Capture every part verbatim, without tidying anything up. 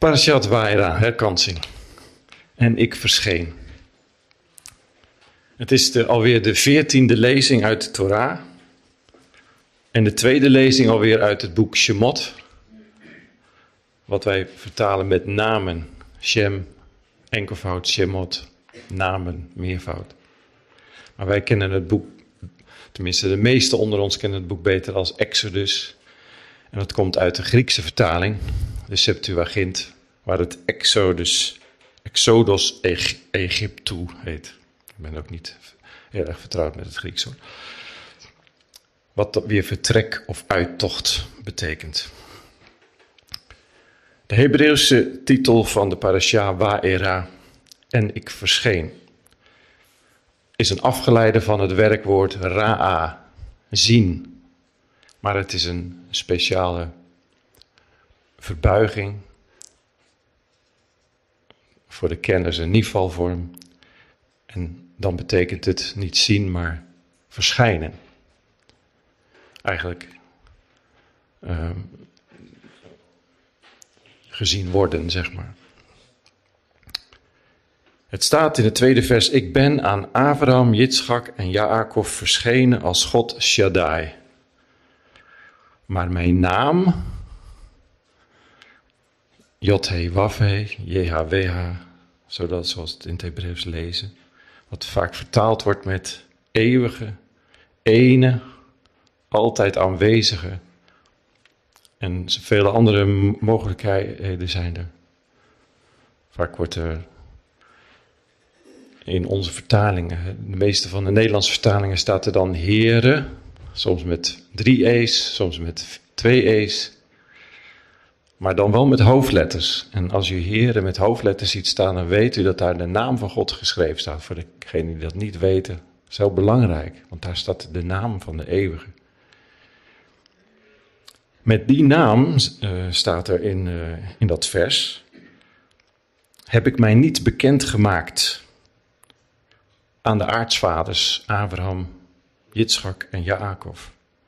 Parashat Waera, herkansing. En ik verscheen. Het is de, alweer de veertiende lezing uit de Torah. En de tweede lezing alweer uit het boek Shemot. Wat wij vertalen met namen. Shem, enkelvoud, Shemot, namen, meervoud. Maar wij kennen het boek, tenminste de meesten onder ons kennen het boek beter als Exodus. En dat komt uit de Griekse vertaling, de Septuagint, waar het Exodus, Exodus Egy- Egyptu heet. Ik ben ook niet heel erg vertrouwd met het Grieks hoor. Wat dat weer vertrek of uittocht betekent. De Hebreeuwse titel van de parasha Waera, en ik verscheen, is een afgeleide van het werkwoord ra'a, zien. Maar het is een speciale verbuiging, voor de kenners een niefvalvorm. En dan betekent het niet zien, maar verschijnen. Eigenlijk uh, gezien worden, zeg maar. Het staat in het tweede vers: ik ben aan Abraham, Jitschak en Jacob verschenen als God Shaddai. Maar mijn naam, Jod-He-Waf-He, J-H-W-H, zodat, zoals het in het Hebreeuws lezen, wat vaak vertaald wordt met eeuwige, ene, altijd aanwezige. En vele andere mogelijkheden zijn er. Vaak wordt er in onze vertalingen, de meeste van de Nederlandse vertalingen, staat er dan Heere, soms met drie e's, soms met twee e's, maar dan wel met hoofdletters. En als u Heere met hoofdletters ziet staan, dan weet u dat daar de naam van God geschreven staat. Voor degenen die dat niet weten, is heel belangrijk, want daar staat de naam van de eeuwige. Met die naam, uh, staat er in, uh, in dat vers, heb ik mij niet bekend gemaakt aan de aartsvaders Abraham, Jitschak en Jacob.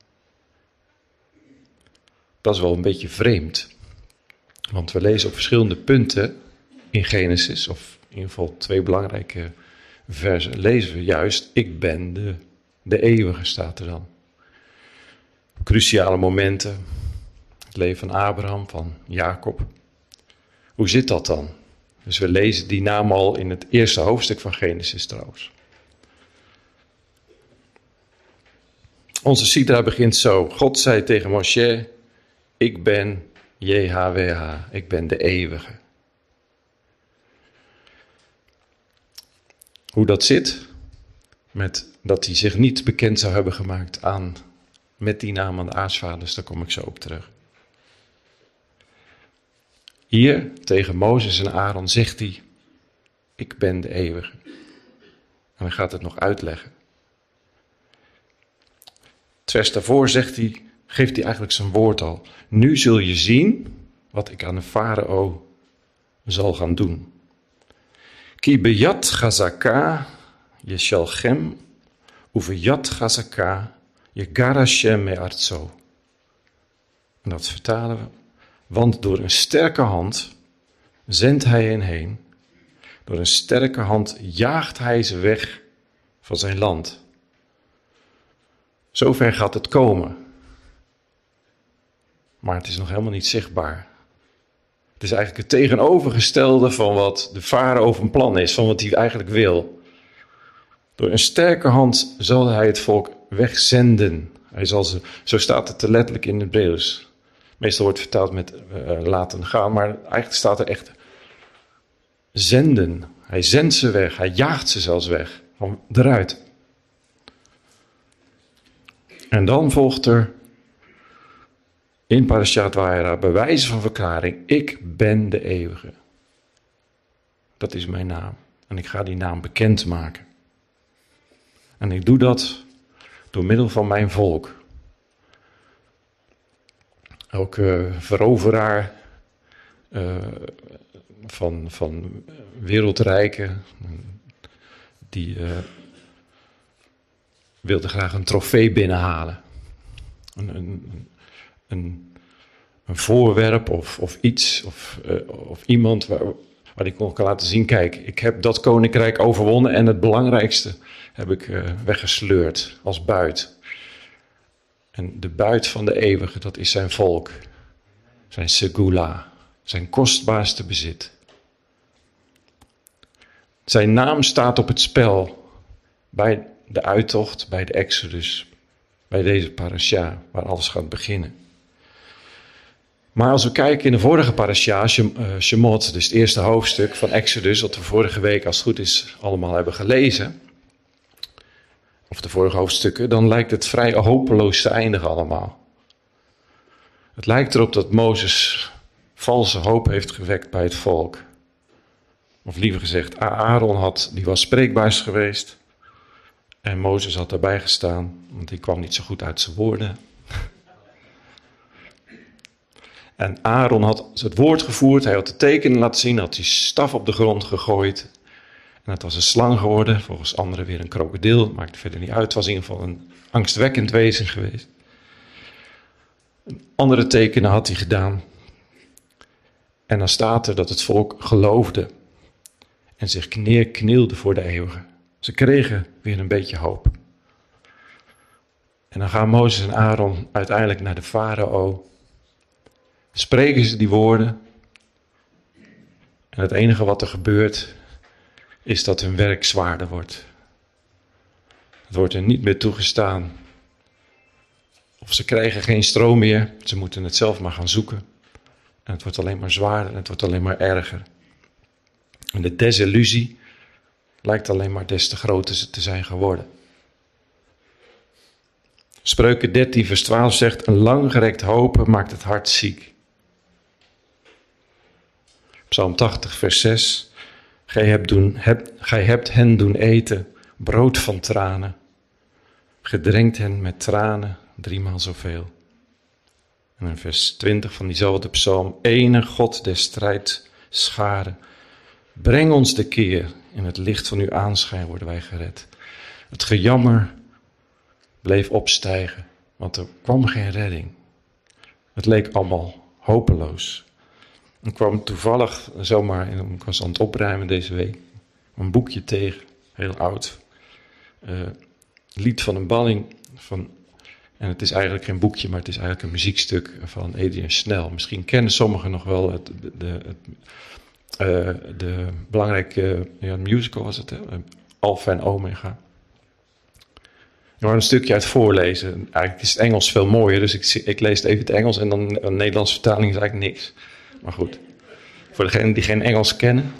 Dat is wel een beetje vreemd, want we lezen op verschillende punten in Genesis, of in ieder geval twee belangrijke versen, lezen we juist, ik ben de, de eeuwige, staat er dan. Cruciale momenten, het leven van Abraham, van Jacob. Hoe zit dat dan? Dus we lezen die naam al in het eerste hoofdstuk van Genesis trouwens. Onze Sidra begint zo. God zei tegen Moshe, ik ben J H W H, ik ben de eeuwige. Hoe dat zit, met dat hij zich niet bekend zou hebben gemaakt aan, met die naam aan de aartsvaders, daar kom ik zo op terug. Hier, tegen Mozes en Aaron, zegt hij, ik ben de eeuwige. En hij gaat het nog uitleggen. Het vers daarvoor zegt hij, geeft hij eigenlijk zijn woord al. Nu zul je zien wat ik aan de farao zal gaan doen. Ki beyad chazaka yeshalchem, uveyad chazaka yegarashem me'artso. En dat vertalen we. Want door een sterke hand zendt hij hen heen. Door een sterke hand jaagt hij ze weg van zijn land. Zover gaat het komen. Maar het is nog helemaal niet zichtbaar. Het is eigenlijk het tegenovergestelde van wat de farao van plan is, van wat hij eigenlijk wil. Door een sterke hand zal hij het volk wegzenden. Hij zal ze, zo staat het er letterlijk in het Hebreeuws. Meestal wordt het vertaald met uh, laten gaan, maar eigenlijk staat er echt zenden. Hij zendt ze weg, hij jaagt ze zelfs weg, van eruit. En dan volgt er in Parashat Waera bij wijze van verklaring, ik ben de eeuwige. Dat is mijn naam. En ik ga die naam bekendmaken. En ik doe dat door middel van mijn volk. Elke veroveraar uh, van, van wereldrijken, die uh, wilde graag een trofee binnenhalen. Een, een, een, een voorwerp of, of iets of, uh, of iemand waar, waar ik nog kan laten zien, kijk, ik heb dat koninkrijk overwonnen en het belangrijkste heb ik uh, weggesleurd als buit. En de buit van de eeuwige, dat is zijn volk, zijn segula, zijn kostbaarste bezit. Zijn naam staat op het spel bij de uittocht, bij de Exodus, bij deze parasha, waar alles gaat beginnen. Maar als we kijken in de vorige parasha, Shemot, dus het eerste hoofdstuk van Exodus, wat we vorige week als het goed is allemaal hebben gelezen, of de vorige hoofdstukken, dan lijkt het vrij hopeloos te eindigen allemaal. Het lijkt erop dat Mozes valse hoop heeft gewekt bij het volk. Of liever gezegd, Aaron had, die was spreekbaars geweest en Mozes had daarbij gestaan, want die kwam niet zo goed uit zijn woorden. En Aaron had het woord gevoerd, hij had de tekenen laten zien, had die staf op de grond gegooid. En het was een slang geworden, volgens anderen weer een krokodil, maakt verder niet uit. Het was in ieder geval een angstwekkend wezen geweest. Andere tekenen had hij gedaan. En dan staat er dat het volk geloofde en zich neerknielde voor de eeuwige. Ze kregen weer een beetje hoop. En dan gaan Mozes en Aaron uiteindelijk naar de farao. Spreken ze die woorden. En het enige wat er gebeurt is dat hun werk zwaarder wordt. Het wordt er niet meer toegestaan. Of ze krijgen geen stroom meer. Ze moeten het zelf maar gaan zoeken. En het wordt alleen maar zwaarder en het wordt alleen maar erger. En de desillusie lijkt alleen maar des te groter te zijn geworden. Spreuken dertien vers twaalf zegt, een langgerekt hopen maakt het hart ziek. Psalm tachtig vers zes, gij hebt, doen, hebt, gij hebt hen doen eten, brood van tranen. Gedrenkt hen met tranen, driemaal zoveel. En in vers twintig van diezelfde psalm, ene God des strijds scharen. Breng ons de keer, in het licht van uw aanschijn worden wij gered. Het gejammer bleef opstijgen, want er kwam geen redding. Het leek allemaal hopeloos. Ik kwam toevallig zomaar, ik was aan het opruimen deze week, een boekje tegen, heel oud. Uh, lied van een balling, van, en het is eigenlijk geen boekje, maar het is eigenlijk een muziekstuk van Adrian Snell. Misschien kennen sommigen nog wel het, de, de, het, uh, de belangrijke ja, musical was het, hè? Alpha en Omega. Ik wil een stukje uit voorlezen. Eigenlijk is het Engels veel mooier, dus ik, ik lees het even het Engels en dan een Nederlandse vertaling is eigenlijk niks. Maar goed, voor degenen die geen Engels kennen.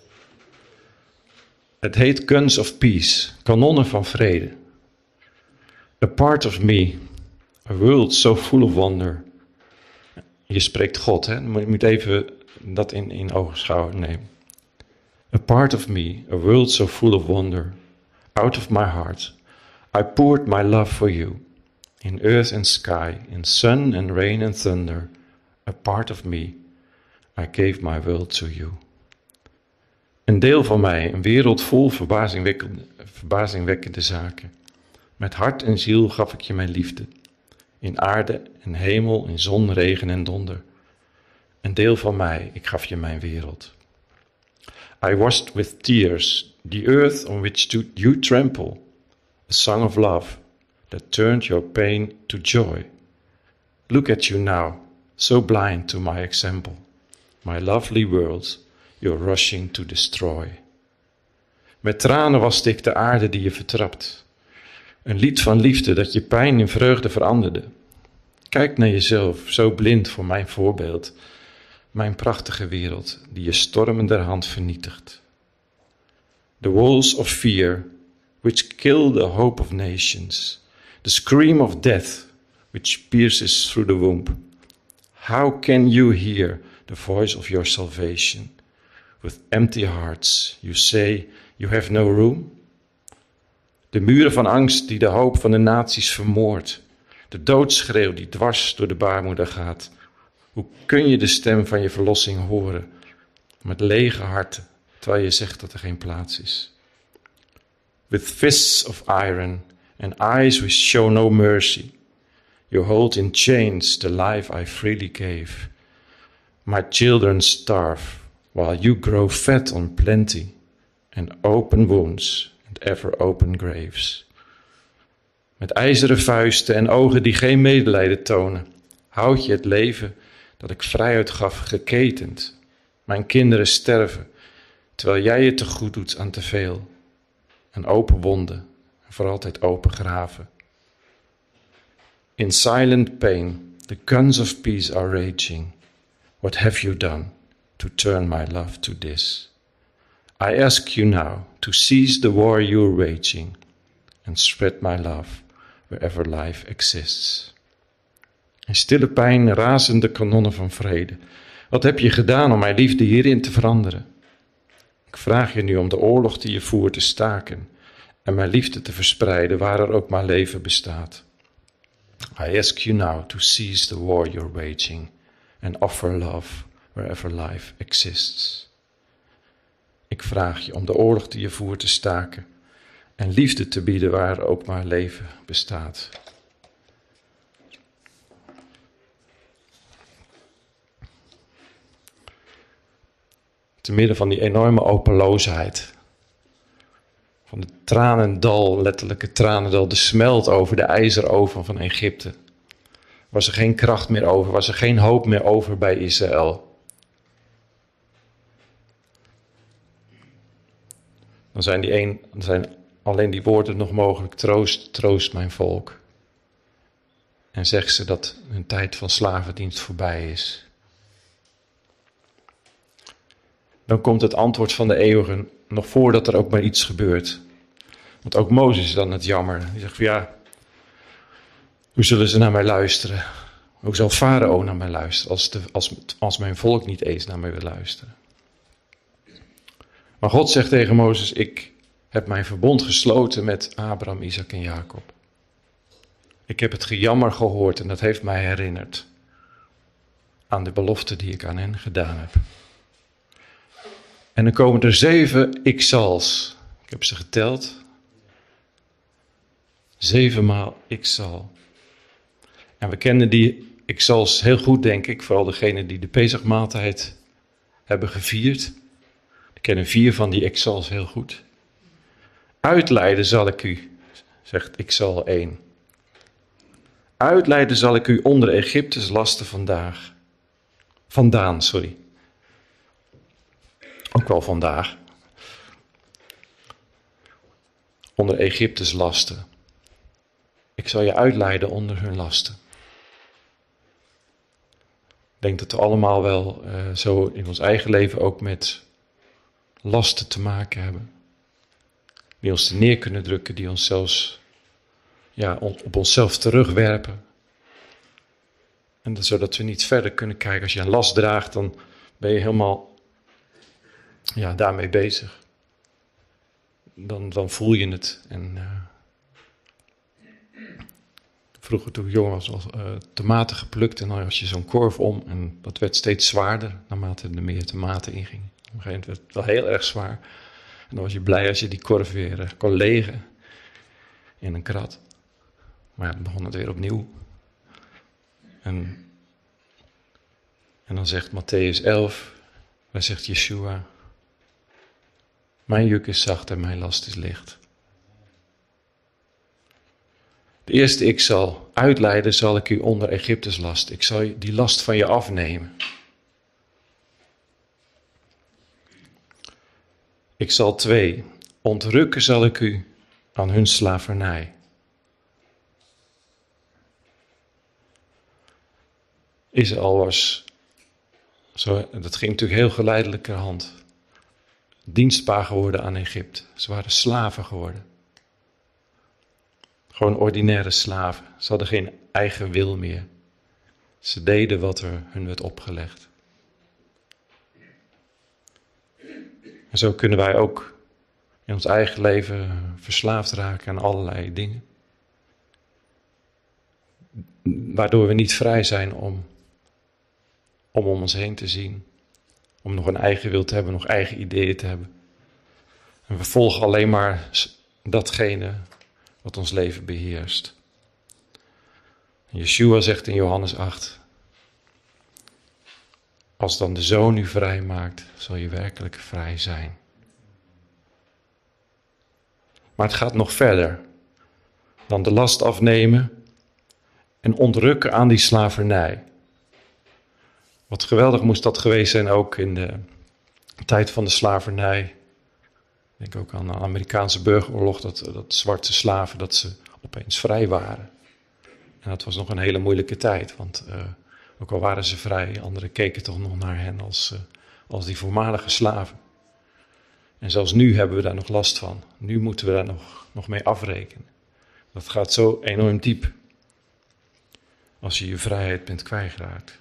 Het heet Guns of Peace, kanonnen van vrede. A part of me, a world so full of wonder. Je spreekt God, hè? Je moet even dat in, in ogenschouw nemen. A part of me, a world so full of wonder. Out of my heart, I poured my love for you. In earth and sky, in sun and rain and thunder. A part of me, I gave my world to you. Een deel van mij, een wereld vol verbazingwekkende, verbazingwekkende zaken. Met hart en ziel gaf ik je mijn liefde. In aarde en hemel, in zon, regen en donder. Een deel van mij, ik gaf je mijn wereld. I washed with tears the earth on which you trample. A song of love that turned your pain to joy. Look at you now, so blind to my example. My lovely world, you're rushing to destroy. Met tranen waste ik de aarde die je vertrapt. Een lied van liefde dat je pijn in vreugde veranderde. Kijk naar jezelf, zo blind voor mijn voorbeeld. Mijn prachtige wereld, die je stormenderhand vernietigt. The walls of fear, which kill the hope of nations. The scream of death, which pierces through the womb. How can you hear the voice of your salvation? With empty hearts, you say you have no room. De muren van angst die de hoop van de naties vermoordt. De doodschreeuw die dwars door de baarmoeder gaat. Hoe kun je de stem van je verlossing horen? Met lege harten, terwijl je zegt dat er geen plaats is. With fists of iron and eyes which show no mercy. You hold in chains the life I freely gave. My children starve, while you grow fat on plenty, and open wounds and ever open graves. Met ijzeren vuisten en ogen die geen medelijden tonen, houd je het leven dat ik vrijheid gaf geketend. Mijn kinderen sterven, terwijl jij je te goed doet aan te veel. En open wonden, en voor altijd open graven. In silent pain, the guns of peace are raging. What have you done to turn my love to this? I ask you now to cease the war you're waging and spread my love wherever life exists. In stille pijn razen de kanonnen van vrede. Wat heb je gedaan om mijn liefde hierin te veranderen? Ik vraag je nu om de oorlog die je voert te staken en mijn liefde te verspreiden waar er ook maar leven bestaat. I ask you now to cease the war you're waging and offer love wherever life exists. Ik vraag je om de oorlog die je voert te staken en liefde te bieden waar ook maar leven bestaat. Te midden van die enorme openloosheid, van het tranendal, letterlijke tranendal, de smelt over de ijzeroven van Egypte, was er geen kracht meer over, was er geen hoop meer over bij Israël. Dan zijn, die een, dan zijn alleen die woorden nog mogelijk: troost, troost mijn volk. En zegt ze dat hun tijd van slavendienst voorbij is. Dan komt het antwoord van de eeuwigen, nog voordat er ook maar iets gebeurt. Want ook Mozes is dan het jammer. Die zegt van ja, hoe zullen ze naar mij luisteren? Hoe zal Farao naar mij luisteren als, de, als, als mijn volk niet eens naar mij wil luisteren? Maar God zegt tegen Mozes: ik heb mijn verbond gesloten met Abraham, Isaac en Jacob. Ik heb het gejammer gehoord en dat heeft mij herinnerd aan de belofte die ik aan hen gedaan heb. En dan komen er zeven ik-zals. Ik heb ze geteld. Zevenmaal ik-zal. En we kennen die ik-zals heel goed, denk ik. Vooral degenen die de Pesachmaaltijd hebben gevierd. We kennen vier van die ik-zals heel goed. Uitleiden zal ik u, zegt ik-zal één. Uitleiden zal ik u onder Egyptes lasten vandaag. Vandaan, sorry. Ook wel vandaag. Onder Egyptes lasten. Ik zal je uitleiden onder hun lasten. Ik denk dat we allemaal wel uh, zo in ons eigen leven ook met lasten te maken hebben. Die ons neer kunnen drukken, die ons zelfs ja, op onszelf terugwerpen. En dat, zodat we niet verder kunnen kijken. Als je een last draagt, dan ben je helemaal ja, daarmee bezig. Dan, dan voel je het. En uh, vroeger toen ik jong was, was uh, tomaten geplukt en dan had je zo'n korf om. En dat werd steeds zwaarder naarmate er meer tomaten ingingen. Op een gegeven moment werd het wel heel erg zwaar. En dan was je blij als je die korf weer uh, kon legen in een krat. Maar ja, dan begon het weer opnieuw. En, en dan zegt Mattheüs elf, daar zegt Yeshua: mijn juk is zacht en mijn last is licht. De eerste ik zal uitleiden, zal ik u onder Egyptes last. Ik zal die last van je afnemen. Ik zal twee, ontrukken zal ik u aan hun slavernij. Israël was, zo, dat ging natuurlijk heel geleidelijkerhand, dienstbaar geworden aan Egypte. Ze waren slaven geworden. Gewoon ordinaire slaven. Ze hadden geen eigen wil meer. Ze deden wat er hun werd opgelegd. En zo kunnen wij ook in ons eigen leven verslaafd raken aan allerlei dingen. Waardoor we niet vrij zijn om, om om ons heen te zien. Om nog een eigen wil te hebben, nog eigen ideeën te hebben. En we volgen alleen maar datgene wat ons leven beheerst. Yeshua zegt in Johannes acht, als dan de Zoon u vrij maakt, zal je werkelijk vrij zijn. Maar het gaat nog verder dan de last afnemen en ontrukken aan die slavernij. Wat geweldig moest dat geweest zijn ook in de tijd van de slavernij. Ik denk ook aan de Amerikaanse burgeroorlog, dat, dat zwarte slaven, dat ze opeens vrij waren. En dat was nog een hele moeilijke tijd, want uh, ook al waren ze vrij, anderen keken toch nog naar hen als, uh, als die voormalige slaven. En zelfs nu hebben we daar nog last van. Nu moeten we daar nog, nog mee afrekenen. Dat gaat zo enorm diep. Als je je vrijheid bent kwijtgeraakt.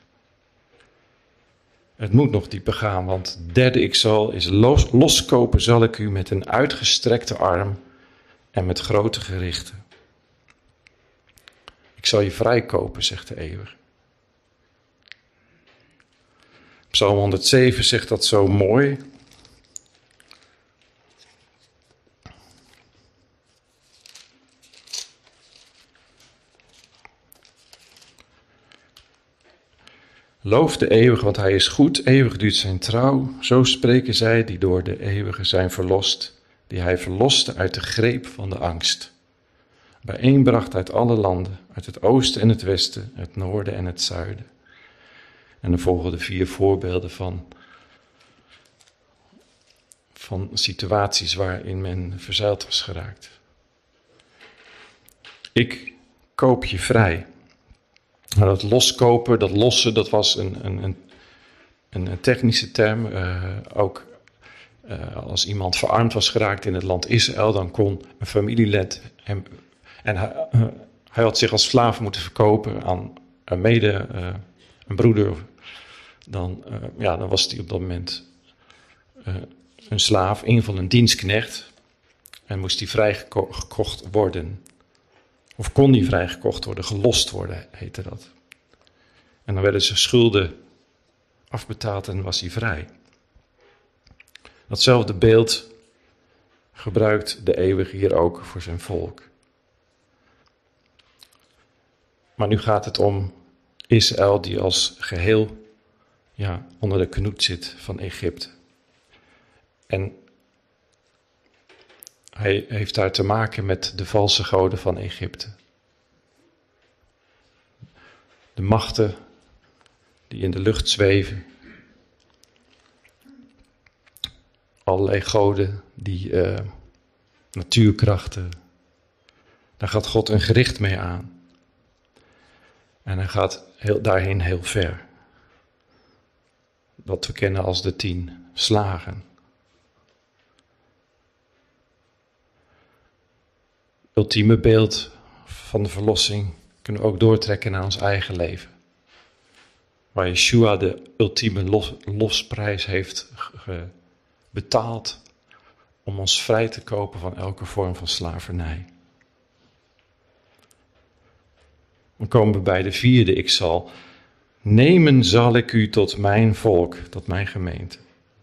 Het moet nog dieper gaan, want derde ik zal is los, loskopen zal ik u met een uitgestrekte arm en met grote gerichten. Ik zal je vrijkopen, zegt de Eeuwige. Psalm honderdzeven zegt dat zo mooi. Loof de Eeuwige, want hij is goed, eeuwig duurt zijn trouw. Zo spreken zij die door de Eeuwige zijn verlost, die hij verloste uit de greep van de angst. Bijeenbracht uit alle landen, uit het oosten en het westen, het noorden en het zuiden. En er volgen de vier voorbeelden van, van situaties waarin men verzeild was geraakt. Ik koop je vrij. Maar dat loskopen, dat lossen, dat was een, een, een, een technische term. Uh, ook uh, als iemand verarmd was geraakt in het land Israël, dan kon een familielid hem... En hij, uh, hij had zich als slaaf moeten verkopen aan een mede, uh, een broeder. Dan, uh, ja, dan was hij op dat moment uh, een slaaf, een van een dienstknecht. En moest hij vrijgekocht worden. Of kon die vrijgekocht worden, gelost worden, heette dat. En dan werden zijn schulden afbetaald en was hij vrij. Datzelfde beeld gebruikt de Eeuwige hier ook voor zijn volk. Maar nu gaat het om Israël die als geheel ja, onder de knoet zit van Egypte. En hij heeft daar te maken met de valse goden van Egypte. De machten die in de lucht zweven. Allerlei goden, die uh, natuurkrachten. Daar gaat God een gericht mee aan. En hij gaat heel, daarheen heel ver. Wat we kennen als de tien slagen. Ultieme beeld van de verlossing kunnen we ook doortrekken naar ons eigen leven. Waar Yeshua de ultieme los, losprijs heeft ge, betaald om ons vrij te kopen van elke vorm van slavernij. Dan komen we bij de vierde, ik zal nemen zal ik u tot mijn volk, tot mijn gemeente.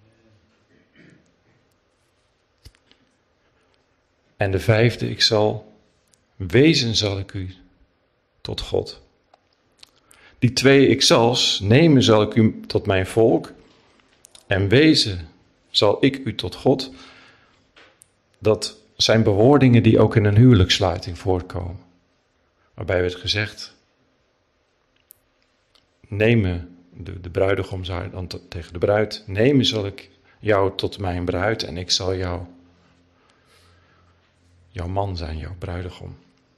En de vijfde, ik zal wezen zal ik u tot God. Die twee ik zal's, nemen zal ik u tot mijn volk en wezen zal ik u tot God. Dat zijn bewoordingen die ook in een huwelijkssluiting voorkomen. Waarbij werd gezegd, nemen, de, de bruidegom zei dan tot, tegen de bruid, nemen zal ik jou tot mijn bruid en ik zal jou, jouw man zijn, jouw bruidegom.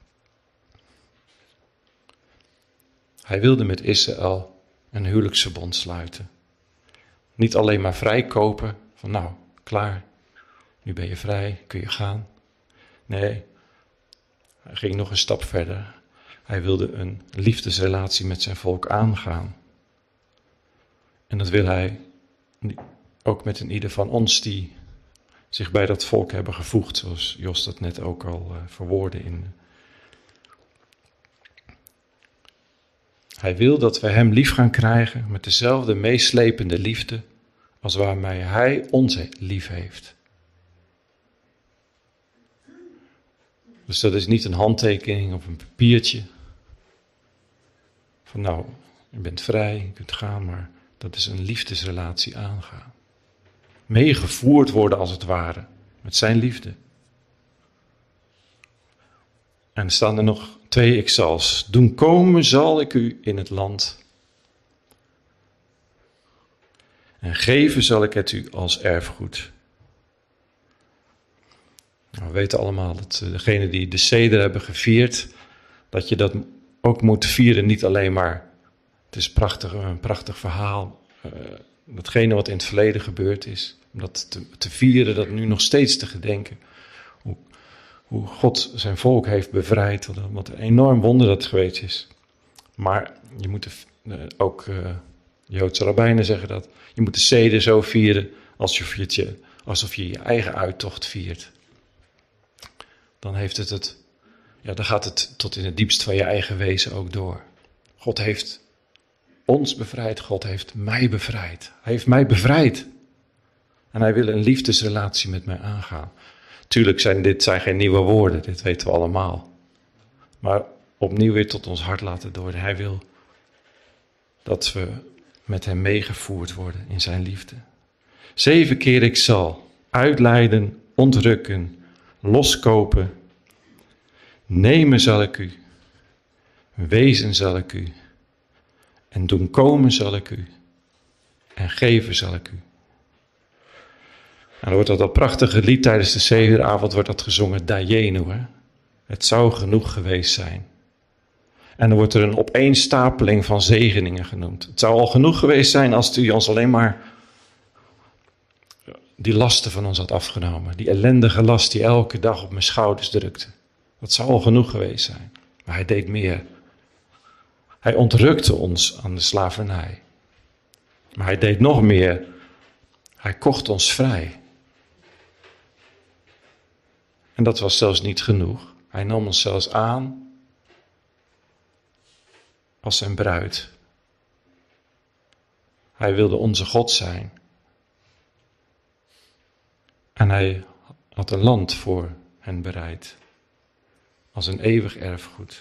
Hij wilde met Israël een huwelijksverbond sluiten. Niet alleen maar vrijkopen, van nou, klaar, nu ben je vrij, kun je gaan. Nee, hij ging nog een stap verder. Hij wilde een liefdesrelatie met zijn volk aangaan. En dat wil hij ook met een ieder van ons die zich bij dat volk hebben gevoegd, zoals Jos dat net ook al uh, verwoordde in. Hij wil dat we hem lief gaan krijgen met dezelfde meeslepende liefde als waarmee hij ons lief heeft. Dus dat is niet een handtekening op een papiertje. Van nou, je bent vrij, je kunt gaan, maar dat is een liefdesrelatie aangaan. Meegevoerd worden als het ware, met zijn liefde. En er staan er nog twee ikzals. Doen komen zal ik u in het land. En geven zal ik het u als erfgoed. Nou, we weten allemaal dat degenen die de seder hebben gevierd, dat je dat ook moet vieren, niet alleen maar. Het is prachtig, een prachtig verhaal. Uh, datgene wat in het verleden gebeurd is. Om dat te, te vieren, dat nu nog steeds te gedenken. Hoe, hoe God zijn volk heeft bevrijd. Wat een enorm wonder dat geweest is. Maar je moet de, uh, ook uh, Joodse rabbijnen zeggen dat. Je moet de seder zo vieren alsof je, het je, alsof je je eigen uittocht viert. Dan heeft het het, ja, dan gaat het tot in het diepst van je eigen wezen ook door. God heeft ons bevrijd, God heeft mij bevrijd. Hij heeft mij bevrijd. En hij wil een liefdesrelatie met mij aangaan. Tuurlijk zijn dit zijn geen nieuwe woorden, dit weten we allemaal. Maar opnieuw weer tot ons hart laten door. Hij wil dat we met hem meegevoerd worden in zijn liefde. Zeven keer ik zal uitleiden, ontrukken, loskopen. Nemen zal ik u, wezen zal ik u, en doen komen zal ik u, en geven zal ik u. En dan wordt dat, dat prachtige lied tijdens de sederavond wordt dat gezongen, Dayenu, hè? Het zou genoeg geweest zijn. En dan wordt er een opeenstapeling van zegeningen genoemd. Het zou al genoeg geweest zijn als u ons alleen maar die lasten van ons had afgenomen. Die ellendige last die elke dag op mijn schouders drukte. Dat zou al genoeg geweest zijn. Maar hij deed meer. Hij ontrukte ons aan de slavernij. Maar hij deed nog meer. Hij kocht ons vrij. En dat was zelfs niet genoeg. Hij nam ons zelfs aan als zijn bruid. Hij wilde onze God zijn. En hij had een land voor hen bereid. Als een eeuwig erfgoed.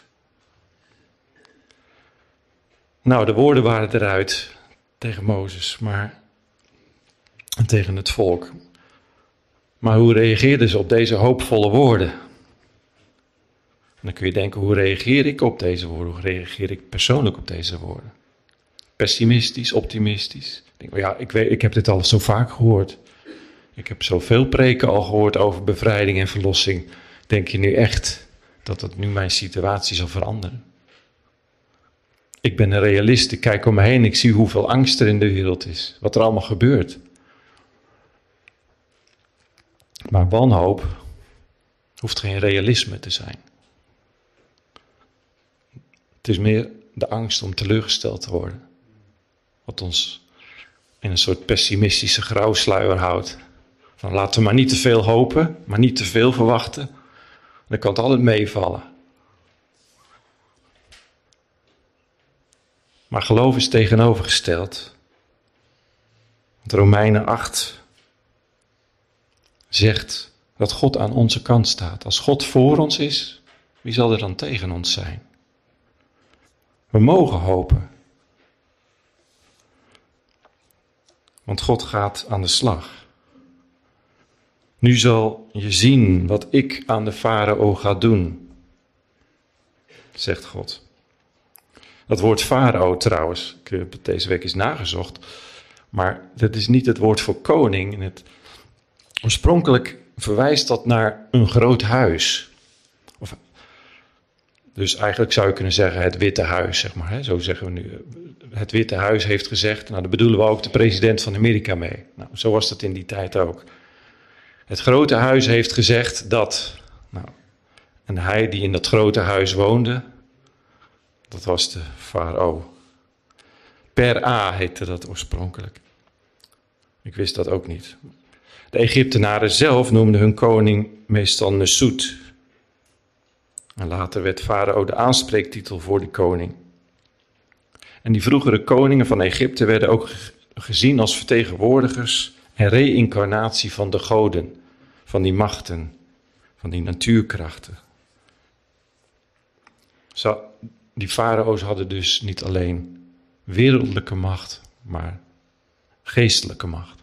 Nou, de woorden waren eruit tegen Mozes, maar en tegen het volk. Maar hoe reageerden ze op deze hoopvolle woorden? En dan kun je denken, hoe reageer ik op deze woorden? Hoe reageer ik persoonlijk op deze woorden? Pessimistisch, optimistisch? Ik denk, ja, ik, weet, ik heb dit al zo vaak gehoord. Ik heb zoveel preken al gehoord over bevrijding en verlossing. Denk je nu echt dat dat nu mijn situatie zal veranderen? Ik ben een realist, ik kijk om me heen, ik zie hoeveel angst er in de wereld is. Wat er allemaal gebeurt. Maar wanhoop hoeft geen realisme te zijn. Het is meer de angst om teleurgesteld te worden. Wat ons in een soort pessimistische grauwsluier houdt. Van laten we maar niet te veel hopen, maar niet te veel verwachten. Dan kan het altijd meevallen. Maar geloof is tegenovergesteld. Want Romeinen acht zegt dat God aan onze kant staat. Als God voor ons is, wie zal er dan tegen ons zijn? We mogen hopen. Want God gaat aan de slag. Nu zal je zien wat ik aan de farao ga doen, zegt God. Dat woord farao trouwens, ik heb het deze week eens nagezocht, maar dat is niet het woord voor koning. In het, oorspronkelijk verwijst dat naar een groot huis. Of, dus eigenlijk zou je kunnen zeggen het Witte Huis, zeg maar. Hè? Zo zeggen we nu. Het Witte Huis heeft gezegd, nou daar bedoelen we ook de president van Amerika mee. Nou, zo was dat in die tijd ook. Het grote huis heeft gezegd dat, nou, en hij die in dat grote huis woonde, dat was de farao. Per A heette dat oorspronkelijk. Ik wist dat ook niet. De Egyptenaren zelf noemden hun koning meestal Nesut. En later werd farao de aanspreektitel voor de koning. En die vroegere koningen van Egypte werden ook gezien als vertegenwoordigers en reïncarnatie van de goden, van die machten, van die natuurkrachten. Zo, die farao's hadden dus niet alleen wereldlijke macht, maar geestelijke macht.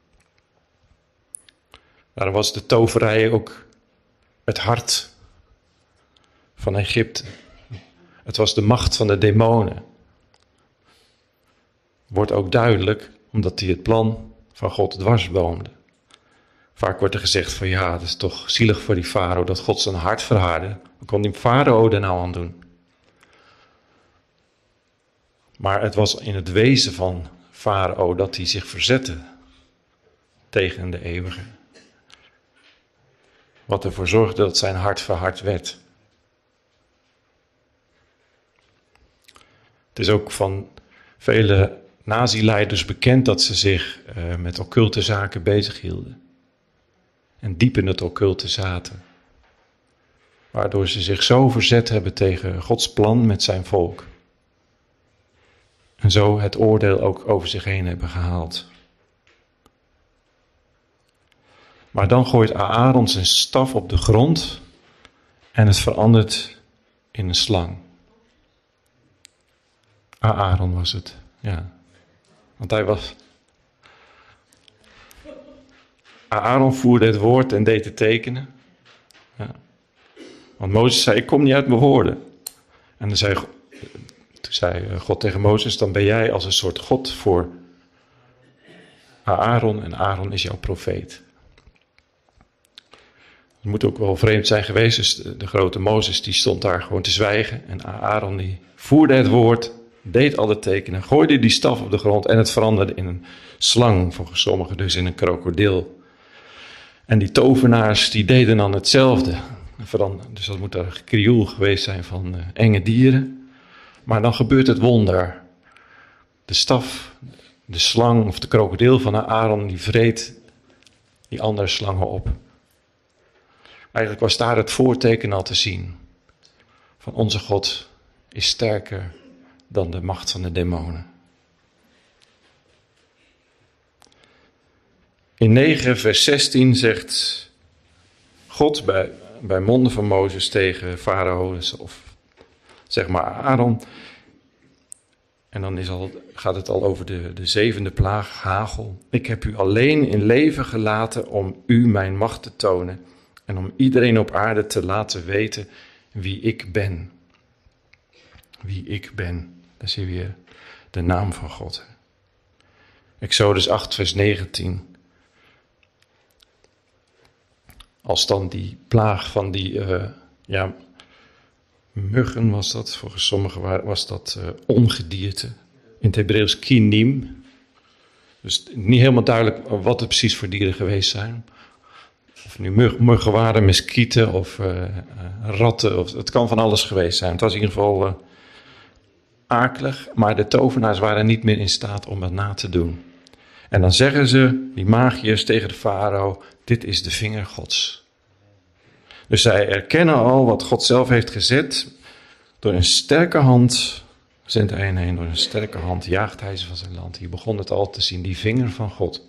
Daar was de toverij ook het hart van Egypte. Het was de macht van de demonen. Wordt ook duidelijk omdat hij het plan van God dwarsboomde. Vaak wordt er gezegd van ja, het is toch zielig voor die farao dat God zijn hart verhardde. Wat kon die farao er nou aan doen? Maar het was in het wezen van farao dat hij zich verzette tegen de eeuwige. Wat ervoor zorgde dat zijn hart verhard werd. Het is ook van vele nazi-leiders bekend dat ze zich uh, met occulte zaken bezighielden. En diep in het occulte zaten. Waardoor ze zich zo verzet hebben tegen Gods plan met zijn volk. En zo het oordeel ook over zich heen hebben gehaald. Maar dan gooit Aaron zijn staf op de grond en het verandert in een slang. Aaron was het, ja. Want hij was... Aaron voerde het woord en deed het tekenen. Ja. Want Mozes zei, ik kom niet uit mijn woorden. En dan zei, toen zei God tegen Mozes, dan ben jij als een soort God voor Aaron en Aaron is jouw profeet. Het moet ook wel vreemd zijn geweest, dus de, de grote Mozes die stond daar gewoon te zwijgen. En Aaron die voerde het woord, deed alle tekenen, gooide die staf op de grond en het veranderde in een slang, volgens sommigen dus in een krokodil. En die tovenaars die deden dan hetzelfde. Dus dat moet een krioel geweest zijn van uh, enge dieren. Maar dan gebeurt het wonder. De staf, de slang of de krokodil van Aaron die vreet die andere slangen op. Eigenlijk was daar het voorteken al te zien. Van onze God is sterker dan de macht van de demonen. In negen vers zestien zegt God bij, bij monden van Mozes tegen Farao, of zeg maar Aaron. En dan is al, gaat het al over de, de zevende plaag, hagel. Ik heb u alleen in leven gelaten om u mijn macht te tonen. En om iedereen op aarde te laten weten wie ik ben. Wie ik ben. Daar zie je weer de naam van God. Exodus acht vers negentien. Als dan die plaag van die uh, ja, muggen was dat, volgens sommigen was dat uh, ongedierte. In het Hebreeuws kinim. Dus niet helemaal duidelijk wat het precies voor dieren geweest zijn. Of nu mug, muggen waren, muskieten of uh, uh, ratten. Of, het kan van alles geweest zijn. Het was in ieder geval uh, akelig. Maar de tovenaars waren niet meer in staat om het na te doen. En dan zeggen ze, die magiërs tegen de farao, dit is de vinger Gods. Dus zij erkennen al wat God zelf heeft gezet. Door een sterke hand zendt hij hen heen. Door een sterke hand jaagt hij ze van zijn land. Hier begon het al te zien, die vinger van God.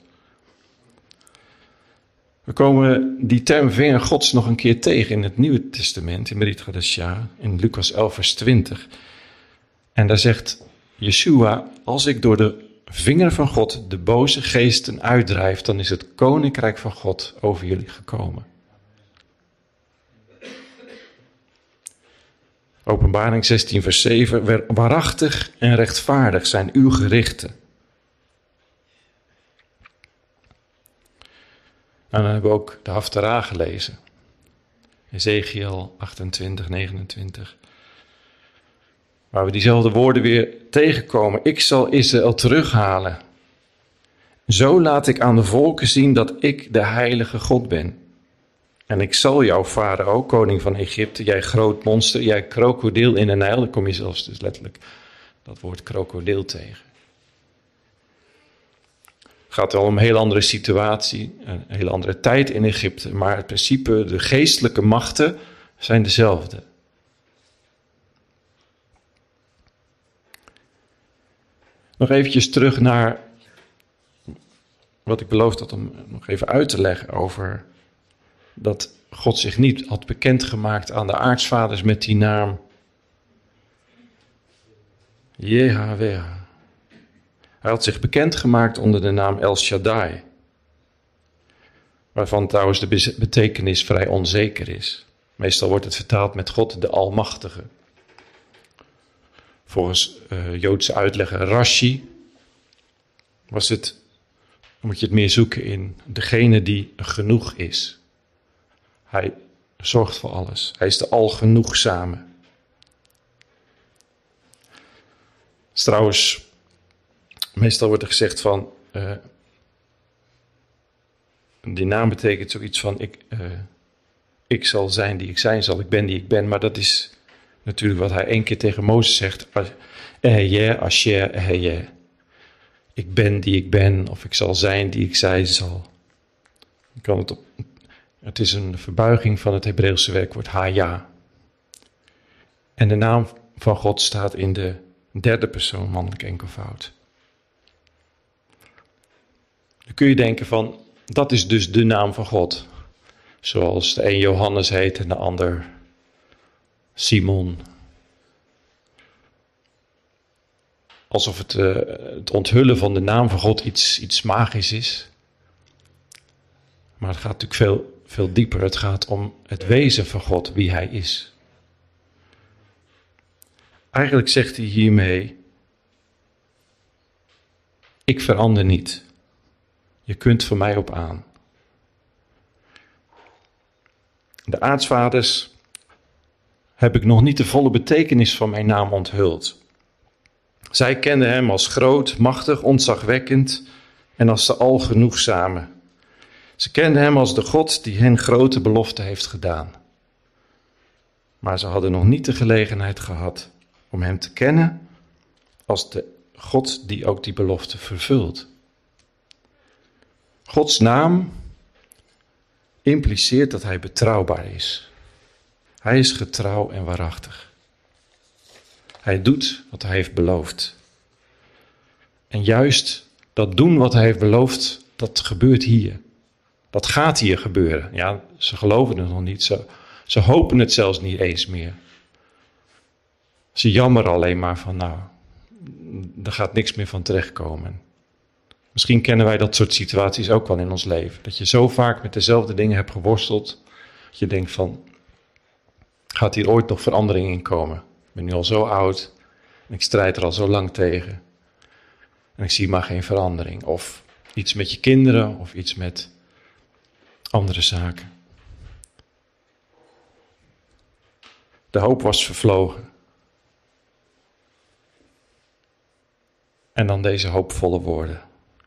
We komen die term vinger Gods nog een keer tegen in het Nieuwe Testament, in Berit Hadashah, in Lucas elf vers twintig. En daar zegt Yeshua, als ik door de vinger van God de boze geesten uitdrijf, dan is het koninkrijk van God over jullie gekomen. Openbaring zestien vers zeven, waarachtig en rechtvaardig zijn uw gerichten. En dan hebben we ook de Haftara gelezen. Ezekiel achtentwintig, negenentwintig. Waar we diezelfde woorden weer tegenkomen. Ik zal Israël terughalen. Zo laat ik aan de volken zien dat ik de heilige God ben. En ik zal jou, Farao, koning van Egypte, jij groot monster, jij krokodil in de Nijl. Dan kom je zelfs dus letterlijk dat woord krokodil tegen. Het gaat wel om een heel andere situatie, een hele andere tijd in Egypte. Maar het principe, de geestelijke machten zijn dezelfde. Nog eventjes terug naar wat ik beloofd had om nog even uit te leggen over dat God zich niet had bekendgemaakt aan de aartsvaders met die naam Jehovah. Hij had zich bekendgemaakt onder de naam El Shaddai. Waarvan trouwens de betekenis vrij onzeker is. Meestal wordt het vertaald met God de Almachtige. Volgens uh, Joodse uitlegger Rashi was het, moet je het meer zoeken in degene die genoeg is. Hij zorgt voor alles. Hij is de algenoegzame. Dus trouwens, meestal wordt er gezegd van, uh, die naam betekent zoiets van, ik, uh, ik zal zijn die ik zijn zal, ik ben die ik ben. Maar dat is natuurlijk wat hij één keer tegen Mozes zegt. Eheye, asher, eheye. Ik ben die ik ben, of ik zal zijn die ik zijn zal. Je kan het, op, het is een verbuiging van het Hebreeuwse werkwoord haya. En de naam van God staat in de derde persoon mannelijk enkelvoud. Dan kun je denken van, dat is dus de naam van God. Zoals de een Johannes heet en de ander Simon. Alsof het, uh, het onthullen van de naam van God iets, iets magisch is. Maar het gaat natuurlijk veel, veel dieper. Het gaat om het wezen van God, wie hij is. Eigenlijk zegt hij hiermee, ik verander niet. Je kunt voor mij op aan. De aartsvaders heb ik nog niet de volle betekenis van mijn naam onthuld. Zij kenden hem als groot, machtig, ontzagwekkend en als de algenoegzame. Ze kenden hem als de God die hen grote beloften heeft gedaan. Maar ze hadden nog niet de gelegenheid gehad om hem te kennen als de God die ook die belofte vervult. Gods naam impliceert dat hij betrouwbaar is. Hij is getrouw en waarachtig. Hij doet wat hij heeft beloofd. En juist dat doen wat hij heeft beloofd, dat gebeurt hier. Dat gaat hier gebeuren. Ja, ze geloven het nog niet. Ze, ze hopen het zelfs niet eens meer. Ze jammeren alleen maar van, nou, er gaat niks meer van terechtkomen. Misschien kennen wij dat soort situaties ook wel in ons leven. Dat je zo vaak met dezelfde dingen hebt geworsteld. Dat je denkt van, gaat hier ooit nog verandering in komen? Ik ben nu al zo oud en ik strijd er al zo lang tegen. En ik zie maar geen verandering. Of iets met je kinderen of iets met andere zaken. De hoop was vervlogen. En dan deze hoopvolle woorden.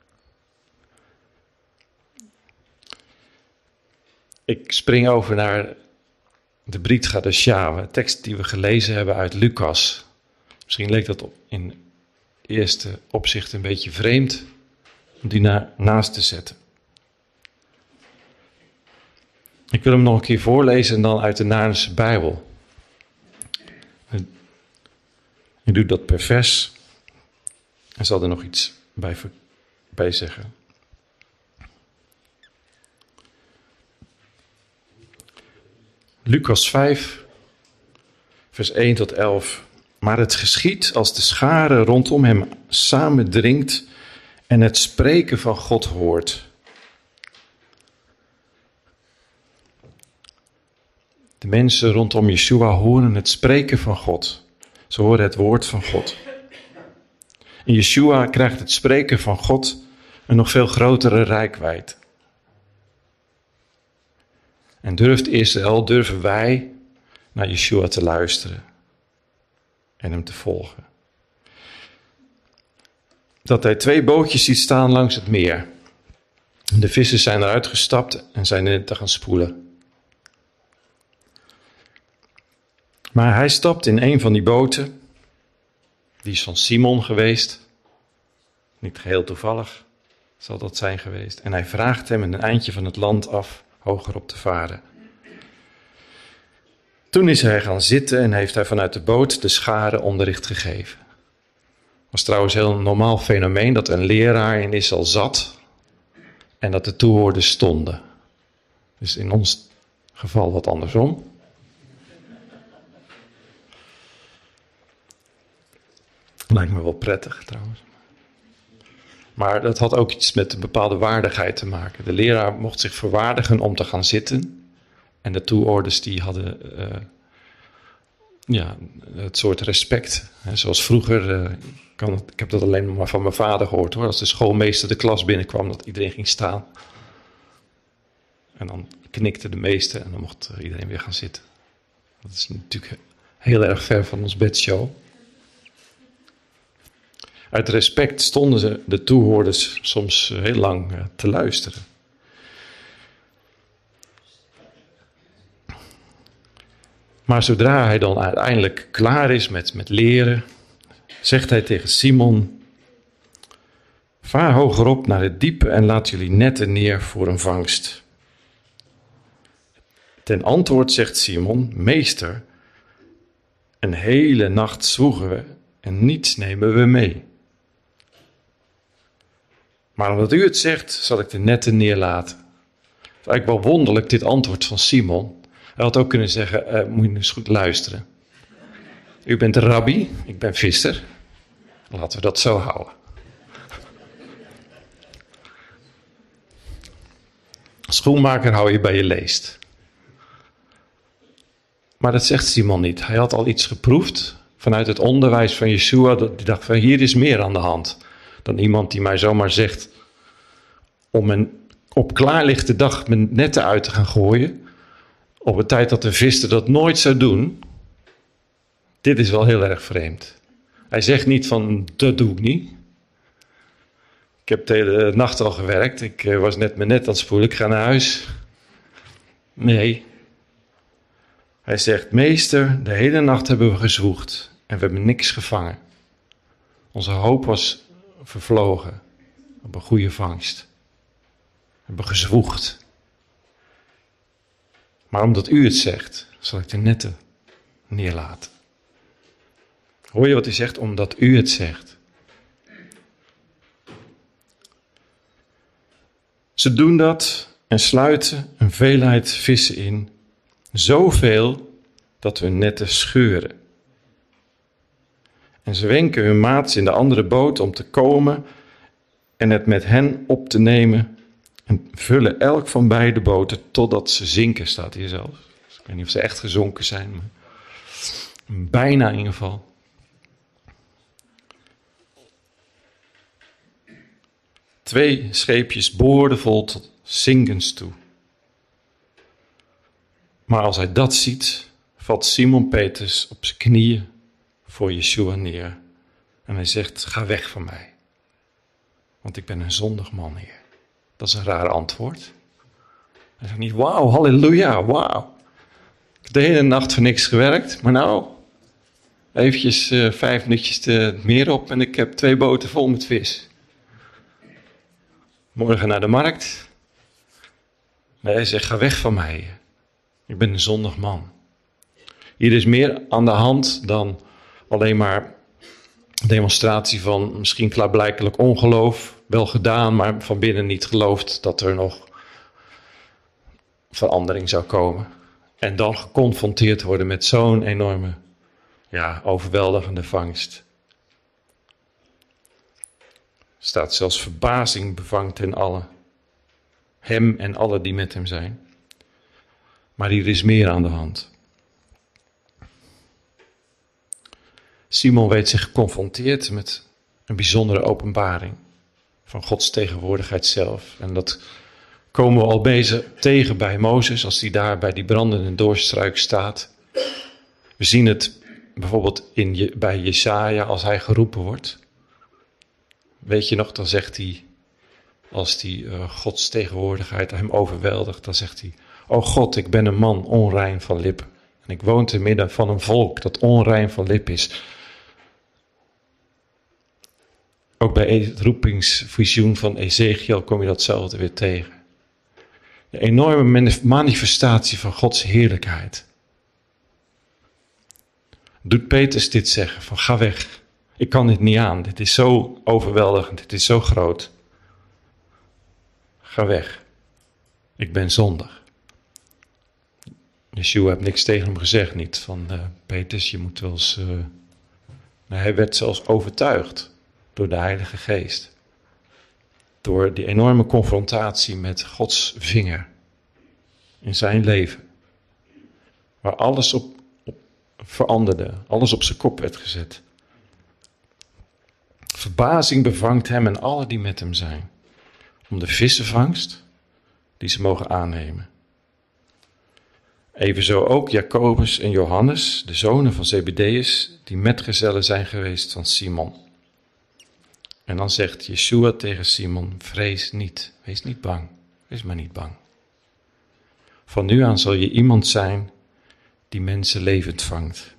Ik spring over naar de Brit Chadashah, een tekst die we gelezen hebben uit Lucas. Misschien leek dat in eerste opzicht een beetje vreemd om die na, naast te zetten. Ik wil hem nog een keer voorlezen en dan uit de Naardense Bijbel. Ik doe dat per vers en zal er nog iets bij, bij zeggen. Lucas vijf, vers één tot elf. Maar het geschiedt als de schare rondom hem samendringt en het spreken van God hoort. De mensen rondom Yeshua horen het spreken van God. Ze horen het woord van God. En Yeshua krijgt het spreken van God een nog veel grotere reikwijd. En durft Israël, durven wij naar Yeshua te luisteren en hem te volgen. Dat hij twee bootjes ziet staan langs het meer. De vissers zijn eruit gestapt en zijn in te gaan spoelen. Maar hij stapt in een van die boten. Die is van Simon geweest. Niet geheel toevallig zal dat zijn geweest. En hij vraagt hem een eindje van het land af hoger op te varen. Toen is hij gaan zitten en heeft hij vanuit de boot de schare onderricht gegeven. Het was trouwens een heel normaal fenomeen dat een leraar in Israël zat en dat de toehoorders stonden. Dus in ons geval wat andersom. Lijkt me wel prettig trouwens. Maar dat had ook iets met een bepaalde waardigheid te maken. De leraar mocht zich verwaardigen om te gaan zitten. En de toehoorders die hadden uh, ja, het soort respect. He, zoals vroeger, uh, kan het, ik heb dat alleen maar van mijn vader gehoord hoor. Als de schoolmeester de klas binnenkwam, dat iedereen ging staan. En dan knikte de meester en dan mocht iedereen weer gaan zitten. Dat is natuurlijk heel erg ver van ons bedshow. Uit respect stonden ze, de toehoorders, soms heel lang uh, te luisteren. Maar zodra hij dan uiteindelijk klaar is met, met leren, zegt hij tegen Simon: vaar hogerop naar het diepe en laat jullie netten neer voor een vangst. Ten antwoord zegt Simon: meester, een hele nacht zwoegen we en niets nemen we mee. Maar omdat u het zegt, zal ik de netten neerlaten. Het is eigenlijk wel wonderlijk, dit antwoord van Simon. Hij had ook kunnen zeggen, uh, moet je eens goed luisteren. U bent de rabbi, ik ben visser. Laten we dat zo houden. Schoenmaker hou je bij je leest. Maar dat zegt Simon niet. Hij had al iets geproefd vanuit het onderwijs van Yeshua. Dat hij dacht van hier is meer aan de hand dan iemand die mij zomaar zegt om een op klaarlichte dag mijn netten uit te gaan gooien. Op een tijd dat de visser dat nooit zou doen. Dit is wel heel erg vreemd. Hij zegt niet van dat doe ik niet. Ik heb de hele nacht al gewerkt. Ik was net mijn net aan het spoelen. Ik ga naar huis. Nee. Hij zegt, meester, de hele nacht hebben we gezwoegd en we hebben niks gevangen. Onze hoop was vervlogen op een goede vangst. We hebben gezwoegd. Maar omdat u het zegt, zal ik de netten neerlaten. Hoor je wat hij zegt? Omdat u het zegt. Ze doen dat en sluiten een veelheid vissen in. Zoveel dat hun netten scheuren. En ze wenken hun maats in de andere boot om te komen en het met hen op te nemen. En vullen elk van beide boten totdat ze zinken, staat hier zelfs. Dus ik weet niet of ze echt gezonken zijn, maar bijna in ieder geval. Twee scheepjes boordevol tot zinkens toe. Maar als hij dat ziet, valt Simon Petrus op zijn knieën voor Yeshua neer. En hij zegt, ga weg van mij. Want ik ben een zondig man, Heer. Dat is een raar antwoord. Hij zegt niet, wauw, halleluja, wauw. Ik heb de hele nacht voor niks gewerkt, maar nou, eventjes uh, vijf minuutjes de meer op en ik heb twee boten vol met vis. Morgen naar de markt. Nee, hij zegt, ga weg van mij. Ik ben een zondig man. Hier is meer aan de hand dan alleen maar demonstratie van misschien klaarblijkelijk ongeloof. Wel gedaan, maar van binnen niet geloofd dat er nog verandering zou komen. En dan geconfronteerd worden met zo'n enorme, ja, overweldigende vangst. Er staat zelfs verbazing bevangt hen allen. Hem en alle die met hem zijn. Maar hier is meer aan de hand. Simon weet zich geconfronteerd met een bijzondere openbaring van Gods tegenwoordigheid zelf. En dat komen we al bezig tegen bij Mozes, als hij daar bij die brandende doornstruik staat. We zien het bijvoorbeeld in, bij Jesaja als hij geroepen wordt. Weet je nog, dan zegt hij, als die uh, Gods tegenwoordigheid hem overweldigt, dan zegt hij, o God, ik ben een man onrein van lippen. En ik woon te midden van een volk dat onrein van lip is. Ook bij het roepingsvisioen van Ezekiel kom je datzelfde weer tegen. De enorme manifestatie van Gods heerlijkheid. Doet Petrus dit zeggen, van ga weg. Ik kan dit niet aan, dit is zo overweldigend, dit is zo groot. Ga weg. Ik ben zondig. Yeshua heeft niks tegen hem gezegd, niet van uh, Petrus, je moet wel eens uh, Hij werd zelfs overtuigd door de Heilige Geest. Door die enorme confrontatie met Gods vinger in zijn leven. Waar alles op, op veranderde, alles op zijn kop werd gezet. Verbazing bevangt hem en alle die met hem zijn. Om de vissenvangst die ze mogen aannemen. Evenzo ook Jacobus en Johannes, de zonen van Zebedeus, die metgezellen zijn geweest van Simon. En dan zegt Yeshua tegen Simon, vrees niet, wees niet bang, wees maar niet bang. Van nu aan zal je iemand zijn die mensen levend vangt.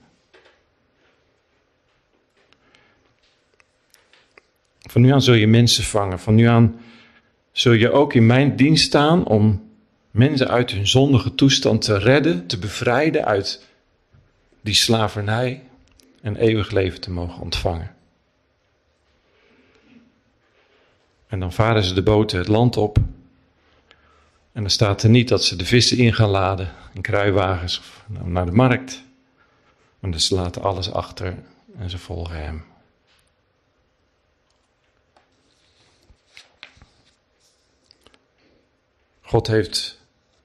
Van nu aan zul je mensen vangen, van nu aan zul je ook in mijn dienst staan om mensen uit hun zondige toestand te redden, te bevrijden uit die slavernij en eeuwig leven te mogen ontvangen. En dan varen ze de boten het land op. En dan staat er niet dat ze de vissen in gaan laden in kruiwagens of naar de markt. Maar ze laten alles achter en ze volgen hem. God heeft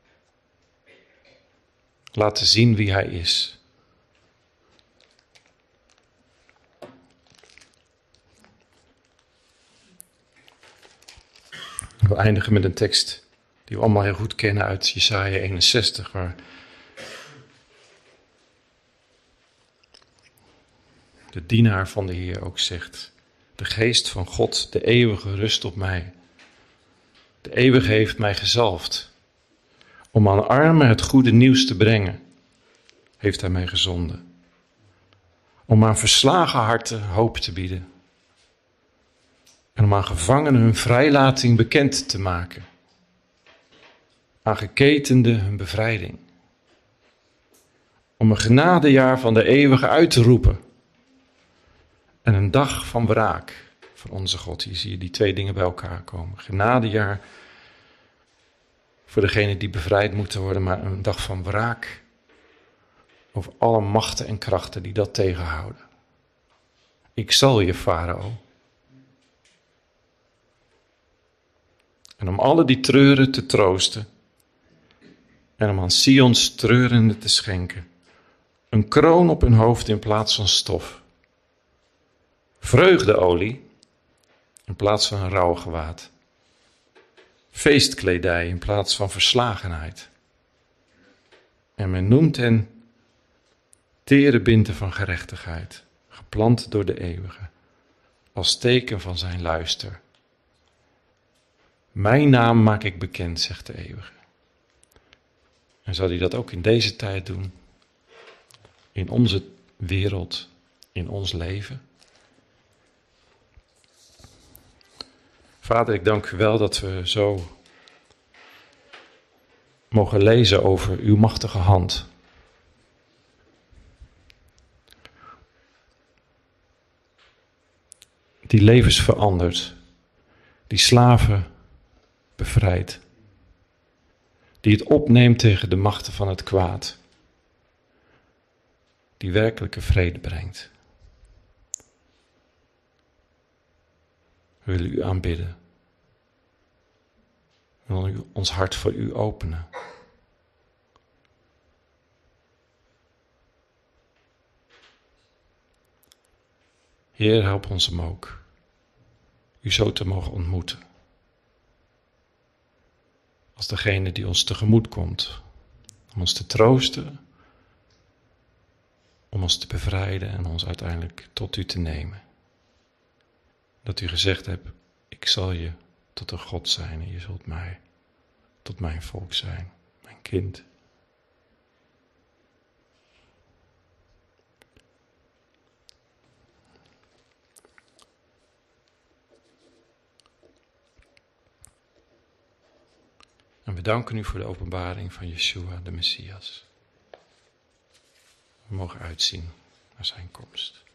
laten zien wie hij is. Ik wil eindigen met een tekst die we allemaal heel goed kennen uit Jesaja eenenzestig, waar de dienaar van de Heer ook zegt: de geest van God, de eeuwige rust op mij. De eeuwige heeft mij gezalfd. Om aan armen het goede nieuws te brengen, heeft hij mij gezonden. Om aan verslagen harten hoop te bieden. En om aan gevangenen hun vrijlating bekend te maken. Aan geketenden hun bevrijding. Om een genadejaar van de eeuwige uit te roepen. En een dag van wraak van onze God. Hier zie je die twee dingen bij elkaar komen. Genadejaar voor degenen die bevrijd moeten worden, maar een dag van wraak over alle machten en krachten die dat tegenhouden. Ik zal je, Farao. En om alle die treuren te troosten en om aan Sions treurende te schenken, een kroon op hun hoofd in plaats van stof. Vreugdeolie in plaats van een rouwgewaad. Feestkledij in plaats van verslagenheid. En men noemt hen terebinten van gerechtigheid, geplant door de eeuwige, als teken van zijn luister. Mijn naam maak ik bekend, zegt de eeuwige. En zal hij dat ook in deze tijd doen? In onze wereld, in ons leven? Vader, ik dank u wel dat we zo mogen lezen over uw machtige hand. Die levens verandert, die slaven bevrijdt, die het opneemt tegen de machten van het kwaad, die werkelijke vrede brengt. We willen u aanbidden. We willen ons hart voor u openen. Heer, help ons hem ook, u zo te mogen ontmoeten. Als degene die ons tegemoet komt, om ons te troosten, om ons te bevrijden en ons uiteindelijk tot u te nemen. Dat u gezegd hebt, ik zal je tot een God zijn en je zult mij tot mijn volk zijn, mijn kind. En we danken u voor de openbaring van Yeshua, de Messias. We mogen uitzien naar zijn komst.